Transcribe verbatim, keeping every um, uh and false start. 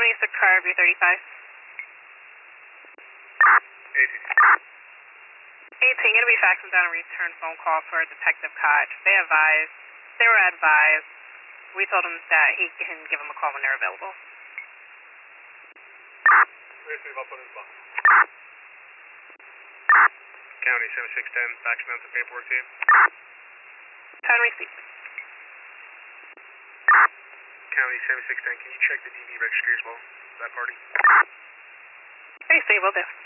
twenty-six car, V thirty-five. eighteen. eighteen, going to be faxing down a return phone call for Detective Koch. They advised, they were advised, we told them that he can give them a call when they're available. Receive, I'll put in the box. County seventy-six ten, faxing out the paperwork to you. Time received. County seventy-six ten, can you check the D V registry as well? That party? Receive, will do.